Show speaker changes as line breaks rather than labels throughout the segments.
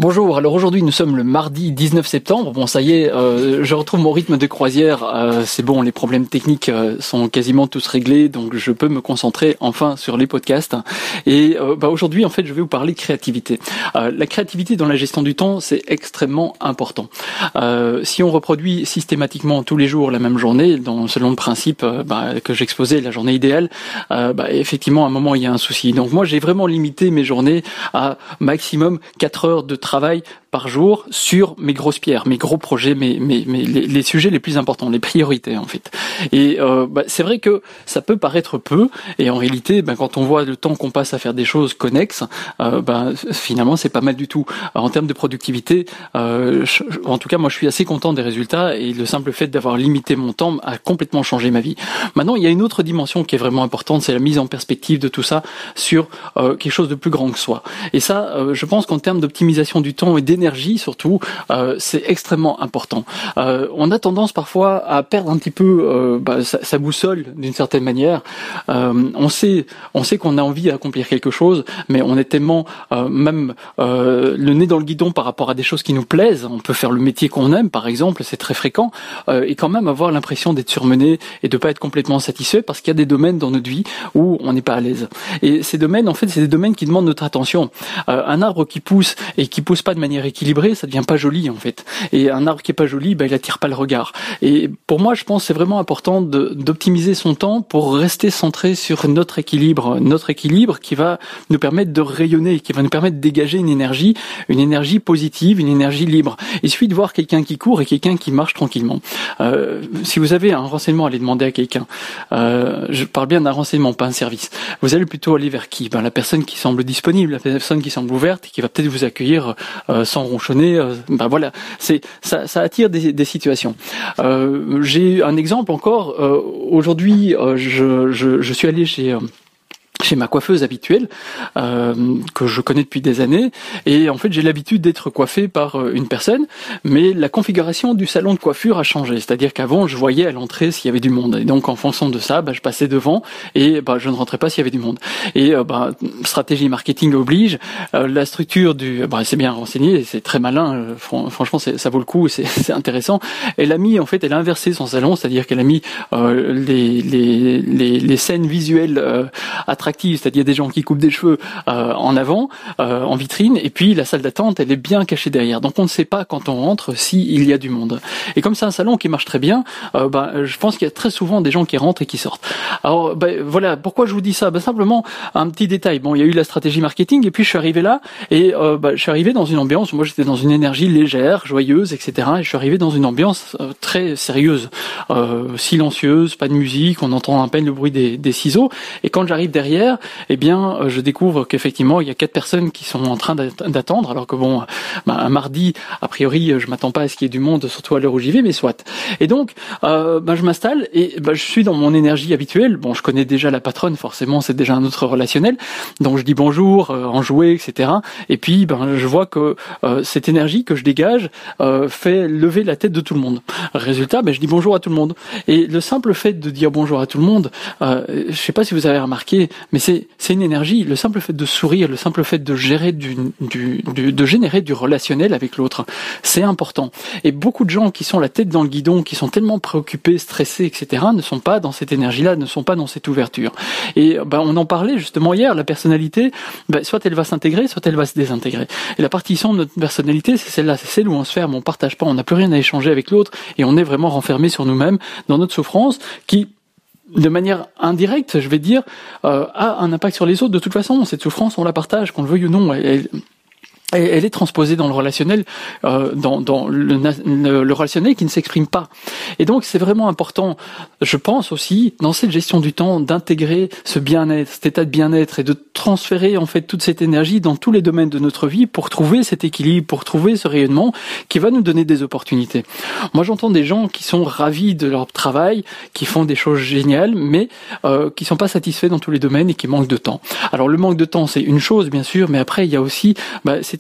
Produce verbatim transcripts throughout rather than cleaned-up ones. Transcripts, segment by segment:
Bonjour, alors aujourd'hui nous sommes le mardi dix-neuf septembre, bon ça y est, euh, je retrouve mon rythme de croisière, euh, c'est bon, les problèmes techniques euh, sont quasiment tous réglés, donc je peux me concentrer enfin sur les podcasts. Et euh, bah, aujourd'hui en fait je vais vous parler de créativité. Euh, la créativité dans la gestion du temps, c'est extrêmement important. Euh, si on reproduit systématiquement tous les jours la même journée, dans, selon le principe euh, bah, que j'exposais, la journée idéale, euh, bah, effectivement à un moment il y a un souci. Donc moi j'ai vraiment limité mes journées à maximum quatre heures de travail par jour sur mes grosses pierres, mes gros projets, mes, mes, mes les, les sujets les plus importants, les priorités en fait. Et euh, bah, c'est vrai que ça peut paraître peu, et en réalité, bah, quand on voit le temps qu'on passe à faire des choses connexes, euh, bah, finalement c'est pas mal du tout. Alors, en termes de productivité, euh, je, en tout cas moi je suis assez content des résultats, et le simple fait d'avoir limité mon temps a complètement changé ma vie. Maintenant il y a une autre dimension qui est vraiment importante, c'est la mise en perspective de tout ça sur euh, quelque chose de plus grand que soi. Et ça, euh, je pense qu'en termes d'optimisation du temps et d'énergie surtout, euh, c'est extrêmement important. Euh, on a tendance parfois à perdre un petit peu euh, bah, sa, sa boussole d'une certaine manière. Euh, on sait, on sait qu'on a envie d'accomplir quelque chose, mais on est tellement euh, même euh, le nez dans le guidon par rapport à des choses qui nous plaisent. On peut faire le métier qu'on aime, par exemple, c'est très fréquent, euh, et quand même avoir l'impression d'être surmené et de pas être complètement satisfait parce qu'il y a des domaines dans notre vie où on n'est pas à l'aise. Et ces domaines, en fait, c'est des domaines qui demandent notre attention. Euh, un arbre qui pousse et qui pousse pas de manière équilibré, ça devient pas joli en fait. Et un arbre qui est pas joli, ben il attire pas le regard. Et pour moi, je pense que c'est vraiment important de, d'optimiser son temps pour rester centré sur notre équilibre, notre équilibre qui va nous permettre de rayonner, qui va nous permettre de dégager une énergie, une énergie positive, une énergie libre. Il suffit de voir quelqu'un qui court et quelqu'un qui marche tranquillement. Euh, si vous avez un renseignement à aller demander à quelqu'un, euh, je parle bien d'un renseignement, pas un service. Vous allez plutôt aller vers qui? Ben la personne qui semble disponible, la personne qui semble ouverte, et qui va peut-être vous accueillir euh, sans ronchonner, euh, ben voilà, c'est ça, ça attire des, des situations. Euh, j'ai un exemple encore. Euh, aujourd'hui, euh, je, je, je suis allé chez euh, chez ma coiffeuse habituelle, euh, que je connais depuis des années, et en fait j'ai l'habitude d'être coiffé par euh, une personne, mais la configuration du salon de coiffure a changé, c'est-à-dire qu'avant je voyais à l'entrée s'il y avait du monde, et donc en fonction de ça, bah, je passais devant, et bah, je ne rentrais pas s'il y avait du monde. Et euh, bah, stratégie marketing oblige, euh, la structure du... Bah, c'est bien renseigné, c'est très malin, euh, fr- franchement c'est, ça vaut le coup, c'est, c'est intéressant. Elle a mis, en fait, elle a inversé son salon, c'est-à-dire qu'elle a mis euh, les, les, les, les scènes visuelles euh, attractives, c'est-à-dire des gens qui coupent des cheveux euh, en avant, euh, en vitrine, et puis la salle d'attente, elle est bien cachée derrière. Donc on ne sait pas quand on rentre s'il y a du monde. Et comme c'est un salon qui marche très bien, euh, bah, je pense qu'il y a très souvent des gens qui rentrent et qui sortent. Alors bah, voilà, pourquoi je vous dis ça? Bah, simplement un petit détail. Bon, il y a eu la stratégie marketing, et puis je suis arrivé là, et euh, bah, je suis arrivé dans une ambiance, moi j'étais dans une énergie légère, joyeuse, et cetera. Et je suis arrivé dans une ambiance euh, très sérieuse, euh, silencieuse, pas de musique, on entend à peine le bruit des, des ciseaux. Et quand j'arrive derrière, eh bien, je découvre qu'effectivement, il y a quatre personnes qui sont en train d'attendre, alors que bon, bah, un mardi, a priori, je m'attends pas à ce qu'il y ait du monde, surtout à l'heure où j'y vais, mais soit. Et donc, euh, bah, je m'installe, et bah, je suis dans mon énergie habituelle. Bon, je connais déjà la patronne, forcément, c'est déjà un autre relationnel. Donc, je dis bonjour, euh, enjoué, et cetera. Et puis, ben, je vois que euh, cette énergie que je dégage euh, fait lever la tête de tout le monde. Résultat, ben, je dis bonjour à tout le monde. Et le simple fait de dire bonjour à tout le monde, euh, je sais pas si vous avez remarqué, mais c'est c'est une énergie. Le simple fait de sourire, le simple fait de gérer du, du, du de générer du relationnel avec l'autre, c'est important. Et beaucoup de gens qui sont la tête dans le guidon, qui sont tellement préoccupés, stressés, et cetera, ne sont pas dans cette énergie-là, ne sont pas dans cette ouverture. Et ben on en parlait justement hier. La personnalité, ben, soit elle va s'intégrer, soit elle va se désintégrer. Et la partie sombre de notre personnalité, c'est celle-là, c'est celle où on se ferme, on partage pas, on n'a plus rien à échanger avec l'autre, et on est vraiment renfermé sur nous-mêmes, dans notre souffrance, qui de manière indirecte, je vais dire, euh, a un impact sur les autres. De toute façon, cette souffrance, on la partage, qu'on le veuille ou non. Elle, elle, elle est transposée dans le relationnel, euh, dans, dans le, le, le relationnel qui ne s'exprime pas. Et donc, c'est vraiment important, je pense aussi, dans cette gestion du temps, d'intégrer ce bien-être, cet état de bien-être, et de transférer en fait toute cette énergie dans tous les domaines de notre vie pour trouver cet équilibre, pour trouver ce rayonnement qui va nous donner des opportunités. Moi, j'entends des gens qui sont ravis de leur travail, qui font des choses géniales, mais euh, qui sont pas satisfaits dans tous les domaines et qui manquent de temps. Alors, le manque de temps, c'est une chose, bien sûr, mais après, il y a aussi bah, cette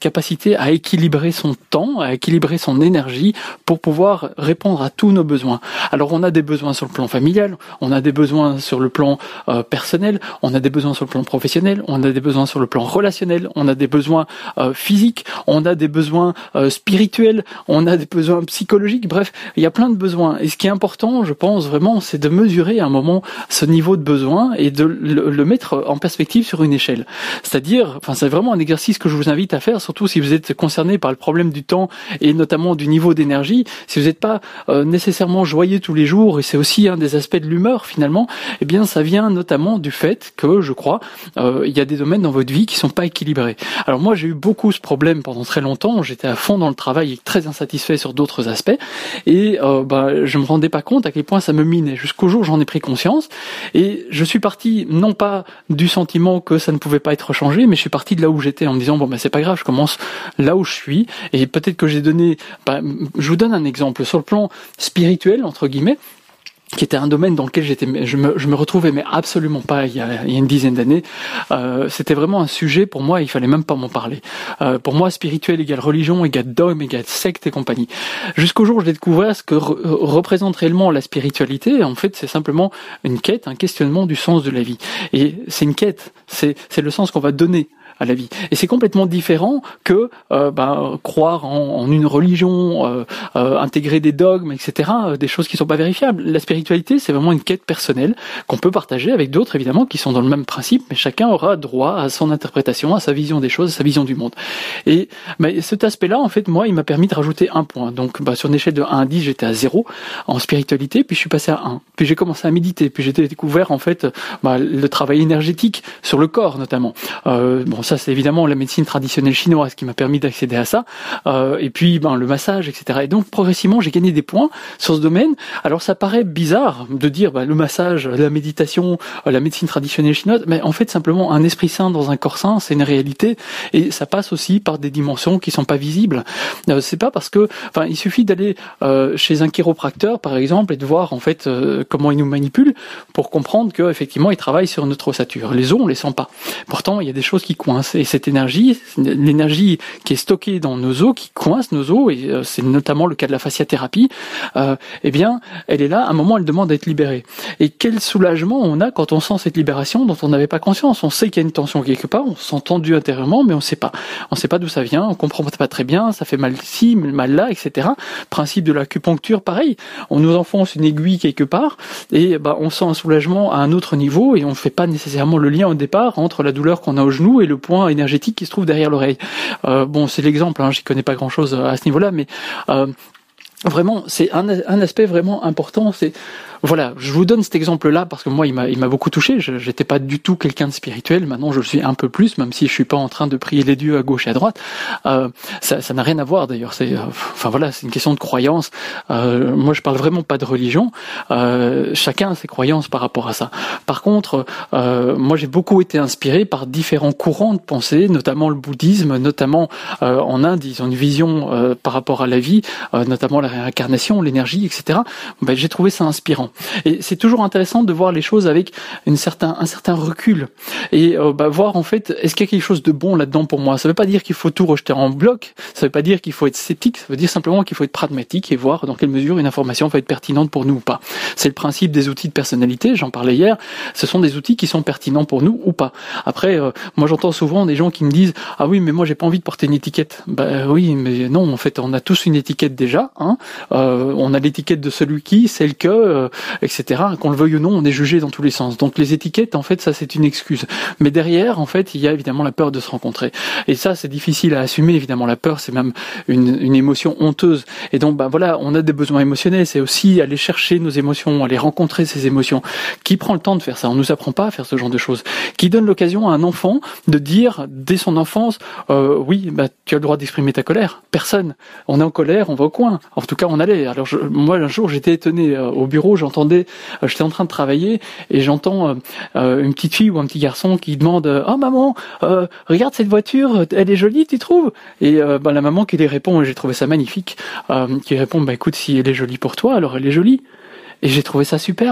capacité à équilibrer son temps, à équilibrer son énergie pour pouvoir répondre à tous nos besoins. Alors on a des besoins sur le plan familial, on a des besoins sur le plan euh, personnel, on a des besoins sur le plan professionnel, on a des besoins sur le plan relationnel, on a des besoins euh, physiques, on a des besoins euh, spirituels, on a des besoins psychologiques, bref, il y a plein de besoins. Et ce qui est important, je pense vraiment, c'est de mesurer à un moment ce niveau de besoin et de le, le mettre en perspective sur une échelle. C'est-à-dire, enfin c'est vraiment un exercice que je vous invite à faire, surtout si vous êtes concerné par le problème du temps et notamment du niveau d'énergie. Si vous n'êtes pas euh, nécessairement joyeux tous les jours, et c'est aussi un des aspects de l'humeur finalement, eh bien ça vient notamment du fait que, je crois, euh, il y a des domaines dans votre vie qui sont pas équilibrés. Alors moi j'ai eu beaucoup ce problème pendant très longtemps, j'étais à fond dans le travail et très insatisfait sur d'autres aspects, et euh, bah, je me rendais pas compte à quel point ça me minait, jusqu'au jour où j'en ai pris conscience, et je suis parti non pas du sentiment que ça ne pouvait pas être changé, mais je suis parti de là où j'étais en me disant bon ben c'est pas grave, je commence là où je suis, et peut-être que j'ai donné, bah, je vous donne un exemple sur le plan spirituel entre guillemets, qui était un domaine dans lequel j'étais, je me, je me retrouvais mais absolument pas il y a, il y a une dizaine d'années. Euh, c'était vraiment un sujet pour moi, il fallait même pas m'en parler. Euh, pour moi, spirituel égale religion, égale dogme, égale secte et compagnie. Jusqu'au jour où j'ai découvert ce que re- représente réellement la spiritualité. En fait, c'est simplement une quête, un questionnement du sens de la vie. Et c'est une quête, c'est, c'est le sens qu'on va donner à la vie. Et c'est complètement différent que euh, bah, croire en, en une religion, euh, euh, intégrer des dogmes, et cetera, euh, des choses qui sont pas vérifiables. La spiritualité, c'est vraiment une quête personnelle qu'on peut partager avec d'autres, évidemment, qui sont dans le même principe, mais chacun aura droit à son interprétation, à sa vision des choses, à sa vision du monde. Et bah, cet aspect-là, en fait, moi, il m'a permis de rajouter un point. Donc, bah, sur une échelle de un à dix, j'étais à zéro en spiritualité, puis je suis passé à un. Puis j'ai commencé à méditer, puis j'ai découvert, en fait, bah, le travail énergétique sur le corps, notamment. Euh, bon, ça, c'est évidemment la médecine traditionnelle chinoise qui m'a permis d'accéder à ça. Euh, et puis, ben, le massage, et cetera. Et donc, progressivement, j'ai gagné des points sur ce domaine. Alors, ça paraît bizarre de dire ben, le massage, la méditation, la médecine traditionnelle chinoise, mais en fait, simplement, un esprit sain dans un corps sain, c'est une réalité. Et ça passe aussi par des dimensions qui sont pas visibles. Euh, c'est pas parce que, enfin, il suffit d'aller euh, chez un chiropracteur, par exemple, et de voir en fait euh, comment il nous manipule pour comprendre que effectivement, il travaille sur notre ossature. Les os, on les sent pas. Pourtant, il y a des choses qui coincent. Et cette énergie, l'énergie qui est stockée dans nos os, qui coince nos os, et euh, c'est notamment le cas de la fasciathérapie, euh, eh bien, elle est là, à un moment, elle demande à être libérée. Et quel soulagement on a quand on sent cette libération dont on n'avait pas conscience. On sait qu'il y a une tension quelque part, on se sent tendu intérieurement, mais on ne sait pas. On ne sait pas d'où ça vient, on comprend pas très bien, ça fait mal ici, mal là, et cetera. Principe de l'acupuncture, pareil. On nous enfonce une aiguille quelque part, et bah, on sent un soulagement à un autre niveau, et on ne fait pas nécessairement le lien au départ entre la douleur qu'on a au genou et le point énergétique qui se trouve derrière l'oreille. Euh, bon, c'est l'exemple, hein, j'y connais pas grand-chose à ce niveau-là, mais euh, vraiment, c'est un, un aspect vraiment important, c'est voilà, je vous donne cet exemple-là parce que moi, il m'a, il m'a beaucoup touché. Je, j'étais pas du tout quelqu'un de spirituel. Maintenant, je le suis un peu plus, même si je suis pas en train de prier les dieux à gauche et à droite. Euh, ça, ça n'a rien à voir d'ailleurs. C'est, euh, enfin voilà, c'est une question de croyance. Euh, moi, je parle vraiment pas de religion. Euh, chacun a ses croyances par rapport à ça. Par contre, euh, moi, j'ai beaucoup été inspiré par différents courants de pensée, notamment le bouddhisme, notamment euh, en Inde, ils ont une vision euh, par rapport à la vie, euh, notamment la réincarnation, l'énergie, et cetera. Ben, j'ai trouvé ça inspirant. Et c'est toujours intéressant de voir les choses avec une certain, un certain recul et euh, bah, voir en fait est-ce qu'il y a quelque chose de bon là-dedans pour moi. Ça veut pas dire qu'il faut tout rejeter en bloc, ça veut pas dire qu'il faut être sceptique, ça veut dire simplement qu'il faut être pragmatique et voir dans quelle mesure une information va être pertinente pour nous ou pas. C'est le principe des outils de personnalité, j'en parlais hier, ce sont des outils qui sont pertinents pour nous ou pas. Après, euh, moi j'entends souvent des gens qui me disent « Ah oui, mais moi j'ai pas envie de porter une étiquette ». Bah oui, mais non, en fait on a tous une étiquette déjà, hein. Euh, on a l'étiquette de celui qui, celle que... Euh, et cetera. Qu'on le veuille ou non, on est jugé dans tous les sens. Donc les étiquettes, en fait, ça c'est une excuse. Mais derrière, en fait, il y a évidemment la peur de se rencontrer. Et ça, c'est difficile à assumer. Évidemment, la peur, c'est même une, une émotion honteuse. Et donc, bah voilà, on a des besoins émotionnels. C'est aussi aller chercher nos émotions, aller rencontrer ces émotions. Qui prend le temps de faire ça? On nous apprend pas à faire ce genre de choses. Qui donne l'occasion à un enfant de dire dès son enfance, euh, oui, bah tu as le droit d'exprimer ta colère. Personne. On est en colère, on va au coin. En tout cas, on allait. Alors je, moi, un jour, j'étais étonné euh, au bureau. J'entendais, euh, j'étais en train de travailler et j'entends euh, euh, une petite fille ou un petit garçon qui demande euh, oh maman, euh, regarde cette voiture, elle est jolie, tu trouves? Et euh, bah, la maman qui lui répond, et j'ai trouvé ça magnifique, euh, qui répond bah écoute, si elle est jolie pour toi, alors elle est jolie. Et j'ai trouvé ça superbe.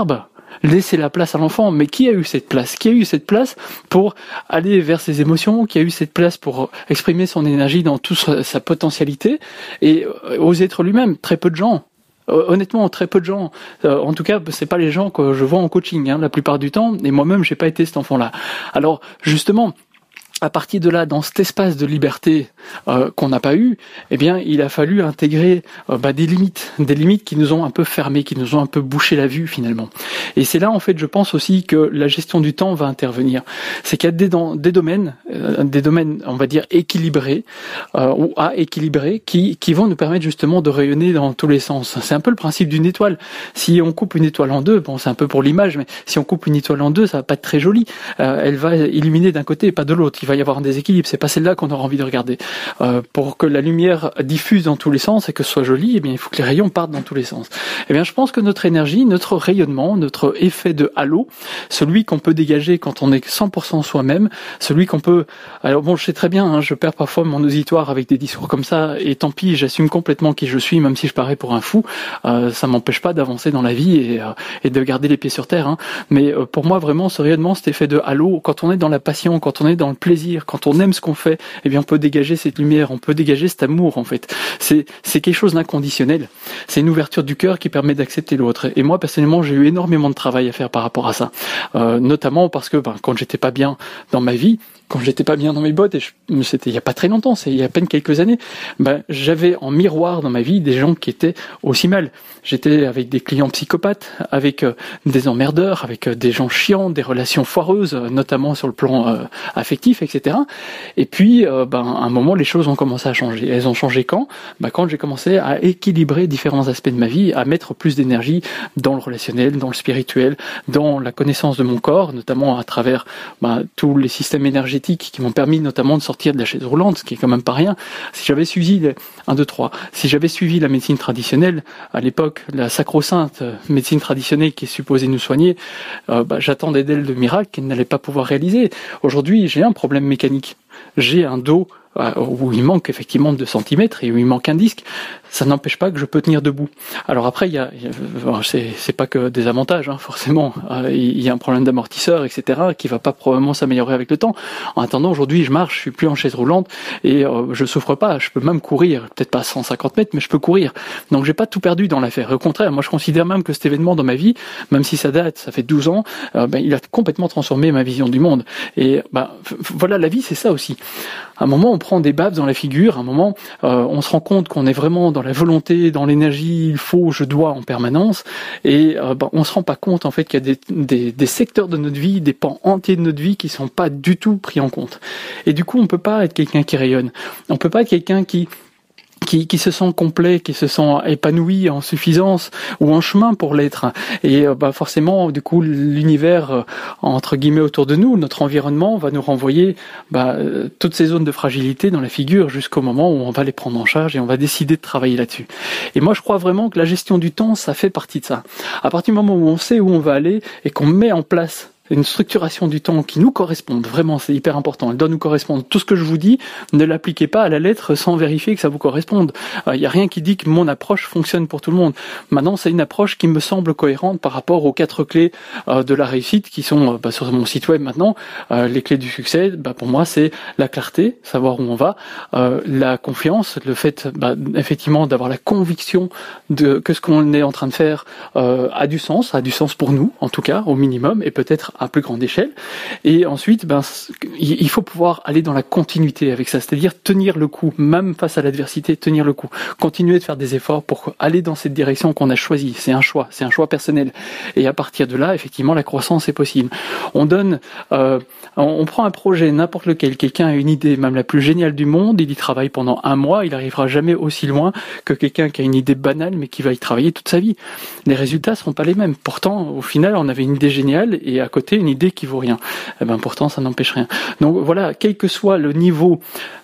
laisser la place à l'enfant. Mais qui a eu cette place? Qui a eu cette place pour aller vers ses émotions? Qui a eu cette place pour exprimer son énergie dans toute sa, sa potentialité et oser être lui-même? Très peu de gens. Honnêtement, très peu de gens. Euh, en tout cas, c'est pas les gens que je vois en coaching, hein, la plupart du temps. Et moi-même, j'ai pas été cet enfant-là. Alors, justement, à partir de là, dans cet espace de liberté euh, qu'on n'a pas eu, eh bien, il a fallu intégrer euh, bah, des limites, des limites qui nous ont un peu fermés, qui nous ont un peu bouché la vue finalement. Et c'est là, en fait, je pense aussi que la gestion du temps va intervenir. C'est qu'il y a des, dans, des domaines, euh, des domaines, on va dire équilibrés euh, ou à équilibrer, qui qui vont nous permettre justement de rayonner dans tous les sens. C'est un peu le principe d'une étoile. Si on coupe une étoile en deux, bon, c'est un peu pour l'image, mais si on coupe une étoile en deux, ça va pas être très joli. Euh, elle va illuminer d'un côté et pas de l'autre. Il va y avoir un déséquilibre, c'est pas celle-là qu'on aura envie de regarder. Euh, pour que la lumière diffuse dans tous les sens et que ce soit joli, eh bien, il faut que les rayons partent dans tous les sens. Eh bien, je pense que notre énergie, notre rayonnement, notre effet de halo, celui qu'on peut dégager quand on est cent pour cent soi-même, celui qu'on peut... Alors bon, je sais très bien, hein, je perds parfois mon auditoire avec des discours comme ça, et tant pis, j'assume complètement qui je suis, même si je parais pour un fou, euh, ça m'empêche pas d'avancer dans la vie et, euh, et de garder les pieds sur terre. Hein. Mais euh, pour moi, vraiment, ce rayonnement, cet effet de halo, quand on est dans la passion, quand on est dans le plaisir, quand on aime ce qu'on fait, eh bien on peut dégager cette lumière, on peut dégager cet amour en fait. C'est c'est quelque chose d'inconditionnel. C'est une ouverture du cœur qui permet d'accepter l'autre. Et moi personnellement, j'ai eu énormément de travail à faire par rapport à ça, euh, notamment parce que ben, quand j'étais pas bien dans ma vie, quand j'étais pas bien dans mes bottes, et je, c'était il y a pas très longtemps, c'est il y a à peine quelques années, ben j'avais en miroir dans ma vie des gens qui étaient aussi mal. J'étais avec des clients psychopathes, avec euh, des emmerdeurs, avec euh, des gens chiants, des relations foireuses, euh, notamment sur le plan euh, affectif, et cetera. Et puis, euh, ben à un moment, les choses ont commencé à changer. Elles ont changé quand? Ben quand j'ai commencé à équilibrer différents aspects de ma vie, à mettre plus d'énergie dans le relationnel, dans le spirituel, dans la connaissance de mon corps, notamment à travers ben, tous les systèmes énergétiques qui m'ont permis notamment de sortir de la chaise roulante, ce qui est quand même pas rien. Si j'avais suivi les un, deux, trois, si j'avais suivi la médecine traditionnelle, à l'époque, la sacro-sainte médecine traditionnelle qui est supposée nous soigner, euh, bah, j'attendais d'elle de miracles qu'elle n'allait pas pouvoir réaliser. Aujourd'hui, j'ai un problème mécanique. J'ai un dos où il manque effectivement deux centimètres et où il manque un disque, ça n'empêche pas que je peux tenir debout. Alors après, il y a, il y a c'est, c'est pas que des avantages, hein, forcément. Euh, il y a un problème d'amortisseur, et cetera, qui va pas probablement s'améliorer avec le temps. En attendant, aujourd'hui, je marche, je suis plus en chaise roulante et euh, je souffre pas. Je peux même courir, peut-être pas cent cinquante mètres, mais je peux courir. Donc j'ai pas tout perdu dans l'affaire. Au contraire, moi je considère même que cet événement dans ma vie, même si ça date, ça fait douze ans, euh, ben, il a complètement transformé ma vision du monde. Et ben voilà, la vie, c'est ça aussi. À un moment, on prend des baffes dans la figure, à un moment, euh, on se rend compte qu'on est vraiment dans la volonté, dans l'énergie, il faut, je dois en permanence, et euh, ben, on se rend pas compte en fait qu'il y a des, des, des secteurs de notre vie, des pans entiers de notre vie qui sont pas du tout pris en compte. Et du coup, on peut pas être quelqu'un qui rayonne, on peut pas être quelqu'un qui Qui, qui se sent complet, qui se sent épanoui, en suffisance ou en chemin pour l'être. Et euh, bah forcément, du coup, l'univers euh, entre guillemets autour de nous, notre environnement, va nous renvoyer bah, euh, toutes ces zones de fragilité dans la figure jusqu'au moment où on va les prendre en charge et on va décider de travailler là-dessus. Et moi, je crois vraiment que la gestion du temps, ça fait partie de ça. À partir du moment où on sait où on va aller et qu'on met en place une structuration du temps qui nous corresponde, vraiment c'est hyper important, elle doit nous correspondre. Tout ce que je vous dis, ne l'appliquez pas à la lettre sans vérifier que ça vous corresponde. Il euh, n'y a rien qui dit que mon approche fonctionne pour tout le monde. Maintenant, c'est une approche qui me semble cohérente par rapport aux quatre clés euh, de la réussite qui sont euh, bah, sur mon site web maintenant. Euh, les clés du succès, bah, pour moi, c'est la clarté, savoir où on va, euh, la confiance, le fait bah, effectivement d'avoir la conviction de que ce qu'on est en train de faire euh, a du sens, a du sens pour nous, en tout cas, au minimum, et peut-être à plus grande échelle. Et ensuite, ben, il faut pouvoir aller dans la continuité avec ça, c'est-à-dire tenir le coup, même face à l'adversité, tenir le coup, continuer de faire des efforts pour aller dans cette direction qu'on a choisie. C'est un choix, c'est un choix personnel. Et à partir de là, effectivement, la croissance est possible. On donne, euh, on prend un projet, n'importe lequel, quelqu'un a une idée, même la plus géniale du monde, il y travaille pendant un mois, il n'arrivera jamais aussi loin que quelqu'un qui a une idée banale, mais qui va y travailler toute sa vie. Les résultats seront pas les mêmes. Pourtant, au final, on avait une idée géniale et à côté, une idée qui vaut rien. Eh ben, pourtant, ça n'empêche rien. Donc voilà, quel que soit le niveau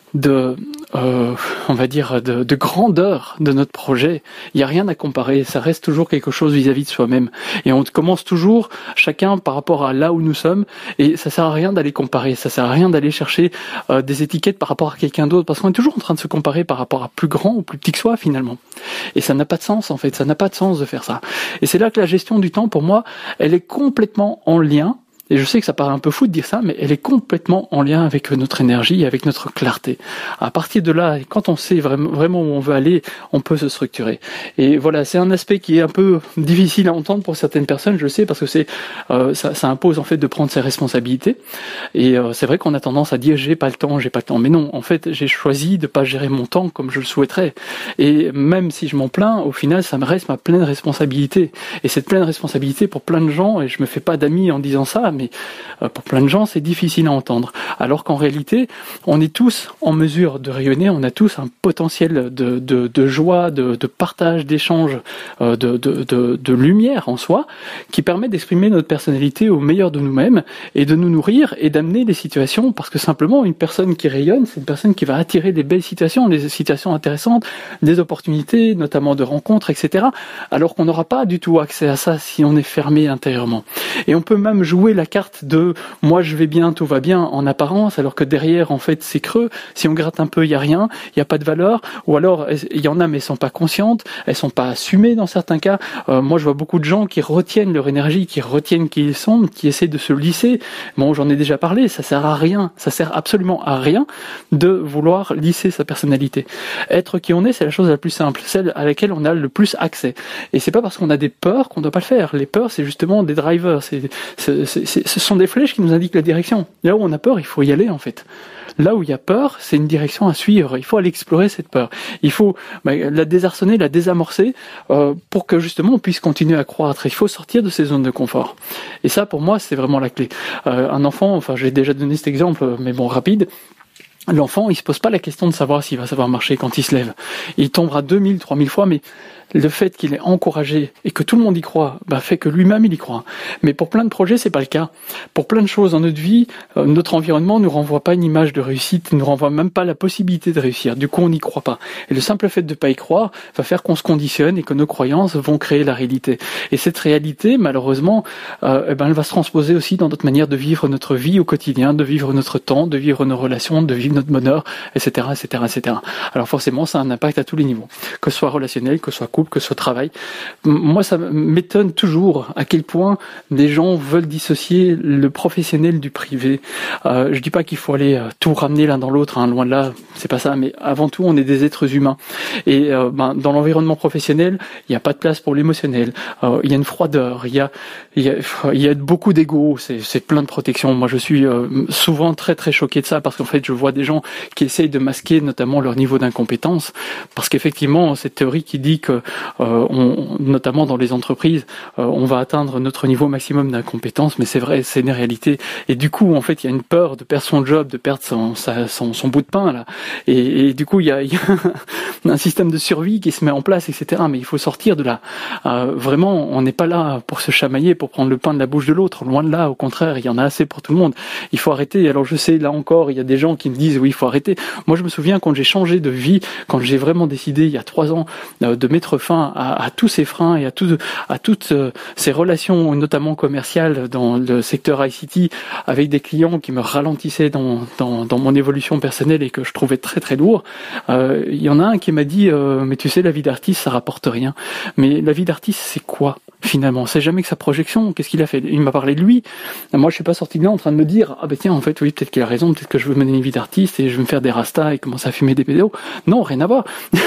de, euh, on va dire, de, de grandeur de notre projet, il n'y a rien à comparer. Ça reste toujours quelque chose vis-à-vis de soi-même. Et on commence toujours, chacun par rapport à là où nous sommes. Et ça sert à rien d'aller comparer. Ça sert à rien d'aller chercher euh, des étiquettes par rapport à quelqu'un d'autre. Parce qu'on est toujours en train de se comparer par rapport à plus grand ou plus petit que soi, finalement. Et ça n'a pas de sens, en fait. Ça n'a pas de sens de faire ça. Et c'est là que la gestion du temps, pour moi, elle est complètement en lien. Et je sais que ça paraît un peu fou de dire ça, mais elle est complètement en lien avec notre énergie, avec notre clarté. À partir de là, quand on sait vraiment, vraiment où on veut aller, on peut se structurer. Et voilà, c'est un aspect qui est un peu difficile à entendre pour certaines personnes, je le sais, parce que c'est euh, ça, ça impose en fait de prendre ses responsabilités. Et euh, c'est vrai qu'on a tendance à dire j'ai pas le temps, j'ai pas le temps. Mais non, en fait, j'ai choisi de pas gérer mon temps comme je le souhaiterais. Et même si je m'en plains, au final, ça me reste ma pleine responsabilité. Et cette pleine responsabilité pour plein de gens, et je me fais pas d'amis en disant ça, mais pour plein de gens, c'est difficile à entendre. Alors qu'en réalité, on est tous en mesure de rayonner, on a tous un potentiel de, de, de joie, de, de partage, d'échange, de, de, de, de lumière en soi, qui permet d'exprimer notre personnalité au meilleur de nous-mêmes et de nous nourrir et d'amener des situations, parce que simplement, une personne qui rayonne, c'est une personne qui va attirer des belles situations, des situations intéressantes, des opportunités, notamment de rencontres, et cetera. Alors qu'on n'aura pas du tout accès à ça si on est fermé intérieurement. Et on peut même jouer la carte de moi je vais bien, tout va bien en apparence, alors que derrière en fait c'est creux. Si on gratte un peu, il y a rien, il y a pas de valeur, ou alors il y en a mais elles sont pas conscientes, elles sont pas assumées dans certains cas. Euh, moi je vois beaucoup de gens qui retiennent leur énergie, qui retiennent qui ils sont, qui essaient de se lisser. Bon, j'en ai déjà parlé, ça sert à rien, ça sert absolument à rien de vouloir lisser sa personnalité. Être qui on est, c'est la chose la plus simple, celle à laquelle on a le plus accès. Et c'est pas parce qu'on a des peurs qu'on doit pas le faire. Les peurs, c'est justement des drivers, c'est, c'est, c'est, c'est ce sont des flèches qui nous indiquent la direction. Là où on a peur, il faut y aller en fait. Là où il y a peur, c'est une direction à suivre. Il faut aller explorer cette peur. Il faut bah, la désarçonner, la désamorcer euh, pour que justement on puisse continuer à croître. Il faut sortir de ces zones de confort. Et ça, pour moi, c'est vraiment la clé. Euh, un enfant, enfin j'ai déjà donné cet exemple, mais bon, rapide. L'enfant, il se pose pas la question de savoir s'il va savoir marcher quand il se lève. Il tombera deux mille, trois mille fois, mais le fait qu'il est encouragé et que tout le monde y croit, bah, fait que lui-même il y croit. Mais pour plein de projets, c'est pas le cas. Pour plein de choses dans notre vie, euh, notre environnement nous renvoie pas une image de réussite, nous renvoie même pas la possibilité de réussir. Du coup, on n'y croit pas. Et le simple fait de pas y croire va faire qu'on se conditionne et que nos croyances vont créer la réalité. Et cette réalité, malheureusement, euh, eh ben, elle va se transposer aussi dans notre manière de vivre notre vie au quotidien, de vivre notre temps, de vivre nos relations, de vivre notre bonheur, et cetera, et cetera, et cetera. Alors forcément, ça a un impact à tous les niveaux, que ce soit relationnel, que ce soit couple, que ce soit travail. Moi, ça m'étonne toujours à quel point des gens veulent dissocier le professionnel du privé. Euh, je dis pas qu'il faut aller euh, tout ramener l'un dans l'autre, hein, loin de là, c'est pas ça, mais avant tout, on est des êtres humains. Et euh, ben, dans l'environnement professionnel, il n'y a pas de place pour l'émotionnel. Euh, il y a une froideur, il y a, il y a, il y a beaucoup d'ego, c'est, c'est plein de protection. Moi, je suis euh, souvent très très choqué de ça parce qu'en fait, je vois des gens qui essayent de masquer notamment leur niveau d'incompétence, parce qu'effectivement, cette théorie qui dit que euh, on, notamment dans les entreprises, euh, on va atteindre notre niveau maximum d'incompétence, mais c'est vrai, c'est une réalité. Et du coup, en fait, il y a une peur de perdre son job, de perdre son, sa, son, son bout de pain là. Et, et du coup, il y a, il y a un système de survie qui se met en place, et cetera. Mais il faut sortir de là. Euh, vraiment, on n'est pas là pour se chamailler, pour prendre le pain de la bouche de l'autre. Loin de là, au contraire, il y en a assez pour tout le monde. Il faut arrêter. Alors je sais, là encore, il y a des gens qui me disent oui, il faut arrêter. Moi, je me souviens quand j'ai changé de vie, quand j'ai vraiment décidé il y a trois ans euh, de mettre fin à, à tous ces freins et à, tout, à toutes euh, ces relations, notamment commerciales dans le secteur I C T, avec des clients qui me ralentissaient dans, dans, dans mon évolution personnelle et que je trouvais très très lourd. Euh, il y en a un qui m'a dit euh, mais tu sais, la vie d'artiste, ça rapporte rien. Mais la vie d'artiste, c'est quoi finalement? C'est jamais que sa projection. Qu'est-ce qu'il a fait? Il m'a parlé de lui. Moi, je suis pas sorti de là en train de me dire ah ben tiens, en fait oui, peut-être qu'il a raison, peut-être que je veux mener une vie d'artiste et je vais me faire des rastas et commencer à fumer des pédos. Non, rien à voir.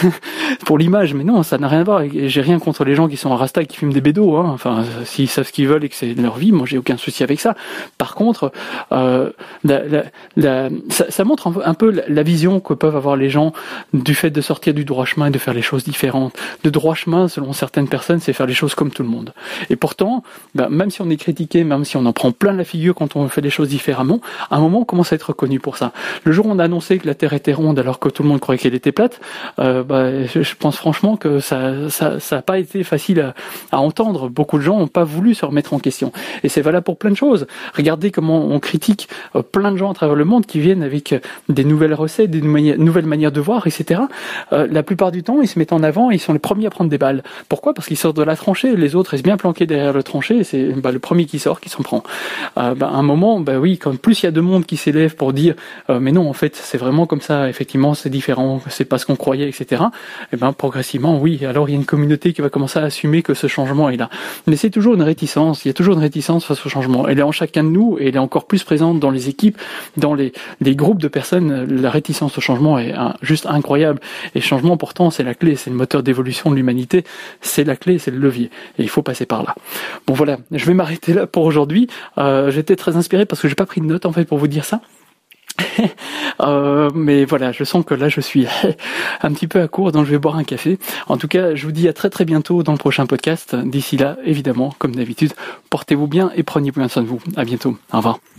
Pour l'image, mais non, ça n'a rien à voir. Et j'ai rien contre les gens qui sont en rasta et qui fument des bédos. Hein. Enfin, s'ils savent ce qu'ils veulent et que c'est leur vie, moi j'ai aucun souci avec ça. Par contre, euh, la, la, la, ça, ça montre un peu, un peu la vision que peuvent avoir les gens du fait de sortir du droit chemin et de faire les choses différentes. Le droit chemin, selon certaines personnes, c'est faire les choses comme tout le monde. Et pourtant, ben, même si on est critiqué, même si on en prend plein la figure quand on fait les choses différemment, à un moment on commence à être reconnu pour ça. Le jour où on a annoncé que la Terre était ronde alors que tout le monde croyait qu'elle était plate, euh, ben, je, je pense franchement que ça, ça, ça a pas été facile à, à entendre. Beaucoup de gens n'ont pas voulu se remettre en question. Et c'est valable pour plein de choses. Regardez comment on critique euh, plein de gens à travers le monde qui viennent avec des nouvelles recettes, des nouvelles nouvelles manières de voir, et cetera. Euh, la plupart du temps, ils se mettent en avant et ils sont les premiers à prendre des balles. Pourquoi ? Parce qu'ils sortent de la tranchée. Les autres restent bien planqués derrière le tranché. Et c'est bah, le premier qui sort qui s'en prend. Euh, bah, à un moment, bah oui, quand plus il y a de monde qui s'élève pour dire euh, mais non, en fait, c'est vraiment comme ça. Effectivement, c'est différent. C'est pas ce qu'on croyait, et cetera. Et ben progressivement, oui. Alors il y a une communauté qui va commencer à assumer que ce changement est là. Mais c'est toujours une réticence. Il y a toujours une réticence face au changement. Elle est en chacun de nous et elle est encore plus présente dans les équipes, dans les, les groupes de personnes. La réticence au changement est un, juste incroyable. Et changement, pourtant, c'est la clé. C'est le moteur d'évolution de l'humanité. C'est la clé, c'est le levier. Et il faut passer par là. Bon voilà, je vais m'arrêter là pour aujourd'hui. Euh, j'étais très inspiré parce que j'ai pas pris de notes en fait pour vous dire ça. euh, mais voilà, je sens que là je suis un petit peu à court, donc je vais boire un café. En tout cas, je vous dis à très très bientôt dans le prochain podcast. D'ici là, évidemment, comme d'habitude, portez-vous bien et prenez bien soin de vous. À bientôt. Au revoir.